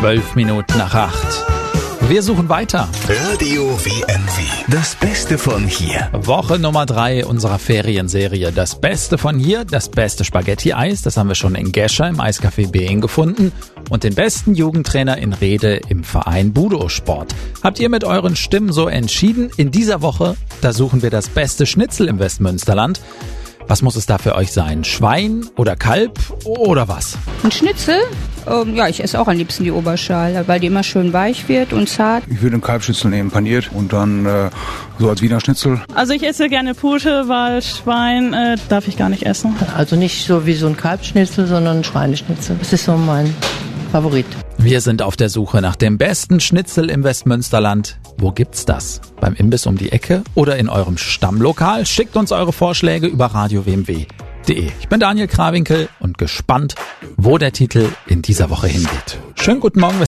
8:12. Wir suchen weiter. Radio WMW. Das Beste von hier. Woche Nummer 3 unserer Ferienserie. Das Beste von hier, das beste Spaghetti-Eis. Das haben wir schon in Gescher im Eiscafé Behing gefunden. Und den besten Jugendtrainer in Rede im Verein Budo Sport. Habt ihr mit euren Stimmen so entschieden? In dieser Woche, da suchen wir das beste Schnitzel im Westmünsterland. Was muss es da für euch sein? Schwein oder Kalb oder was? Ein Schnitzel? Ja, ich esse auch am liebsten die Oberschale, weil die immer schön weich wird und zart. Ich würde einen Kalbschnitzel nehmen, paniert und dann so als Wiener Schnitzel. Also ich esse gerne Pute, weil Schwein darf ich gar nicht essen. Also nicht so wie so ein Kalbschnitzel, sondern ein Schweineschnitzel. Das ist so mein Favorit. Wir sind auf der Suche nach dem besten Schnitzel im Westmünsterland. Wo gibt's das? Beim Imbiss um die Ecke oder in eurem Stammlokal? Schickt uns eure Vorschläge über radiowmw.de. Ich bin Daniel Krawinkel und gespannt, wo der Titel in dieser Woche hingeht. Schönen guten Morgen.